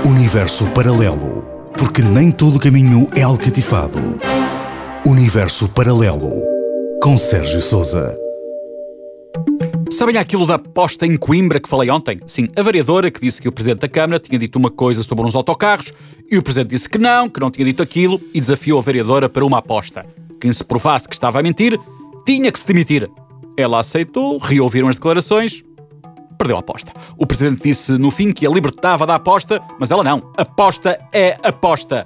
Universo paralelo, porque nem todo caminho é alcatifado. Universo paralelo, com Sérgio Sousa. Sabem aquilo da aposta em Coimbra que falei ontem? Sim, a vereadora que disse que o Presidente da Câmara tinha dito uma coisa sobre uns autocarros e o Presidente disse que não tinha dito aquilo e desafiou a vereadora para uma aposta. Quem se provasse que estava a mentir, tinha que se demitir. Ela aceitou, reouviram as declarações, perdeu a aposta. O Presidente disse no fim que a libertava da aposta, mas ela não. Aposta é aposta.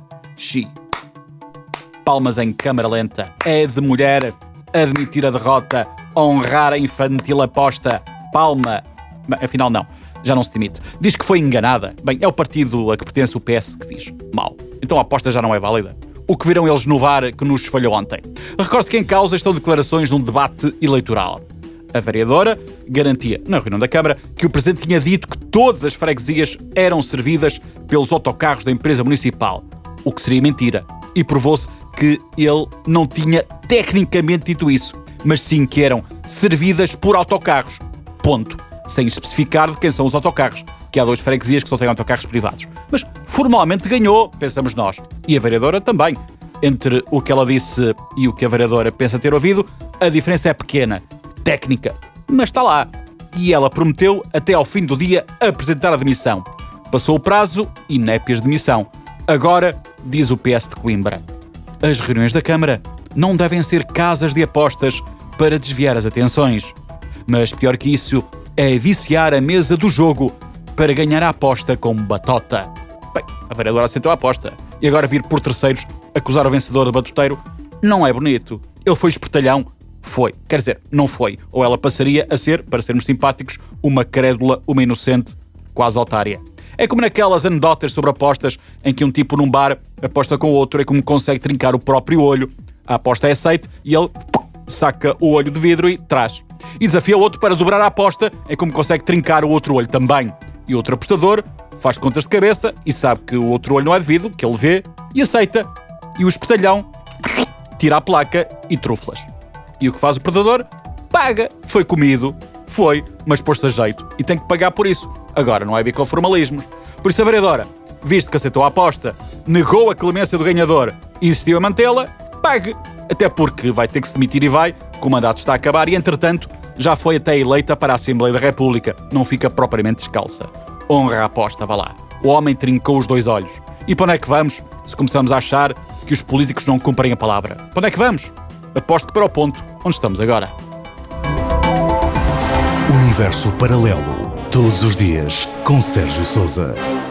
Palmas em câmara lenta. É de mulher admitir a derrota, honrar a infantil aposta. Palma. Bem, afinal não, já não se demite. Diz que foi enganada. Bem, é o partido a que pertence o PS que diz. Mal. Então a aposta já não é válida. O que viram eles no VAR que nos falhou ontem? Recorde-se que em causa estão declarações num debate eleitoral. A vereadora garantia, na reunião da Câmara, que o Presidente tinha dito que todas as freguesias eram servidas pelos autocarros da empresa municipal, o que seria mentira. E provou-se que ele não tinha tecnicamente dito isso, mas sim que eram servidas por autocarros. Ponto. Sem especificar de quem são os autocarros, que há 2 freguesias que só têm autocarros privados. Mas formalmente ganhou, pensamos nós. E a vereadora também. Entre o que ela disse e o que a vereadora pensa ter ouvido, a diferença é pequena. Técnica, mas está lá. E ela prometeu até ao fim do dia apresentar a demissão. Passou o prazo e népias de demissão. Agora, diz o PS de Coimbra, as reuniões da Câmara não devem ser casas de apostas para desviar as atenções. Mas pior que isso é viciar a mesa do jogo para ganhar a aposta com batota. Bem, a vereadora aceitou a aposta. E agora vir por terceiros acusar o vencedor de batuteiro não é bonito. Ele foi espertalhão. Foi. Quer dizer, não foi. Ou ela passaria a ser, para sermos simpáticos, uma crédula, uma inocente, quase otária. É como naquelas anedotas sobre apostas em que um tipo num bar aposta com o outro e como consegue trincar o próprio olho. A aposta é aceite e ele saca o olho de vidro e traz. E desafia o outro para dobrar a aposta em como consegue trincar o outro olho também. E outro apostador faz contas de cabeça e sabe que o outro olho não é de vidro, que ele vê, e aceita. E o espertalhão tira a placa e truflas. E o que faz o perdedor? Paga. Foi comido. Foi, mas pôs-se a jeito. E tem que pagar por isso. Agora, não é vir com formalismos. Por isso a vereadora, visto que aceitou a aposta, negou a clemência do ganhador e insistiu a mantê-la, pague. Até porque vai ter que se demitir e vai, que o mandato está a acabar e, entretanto, já foi até eleita para a Assembleia da República. Não fica propriamente descalça. Honra a aposta, vá lá. O homem trincou os 2 olhos. E para onde é que vamos, se começamos a achar que os políticos não cumprem a palavra? Para onde é que vamos? Aposto que para o ponto onde estamos agora. Universo paralelo, todos os dias, com Sérgio Sousa.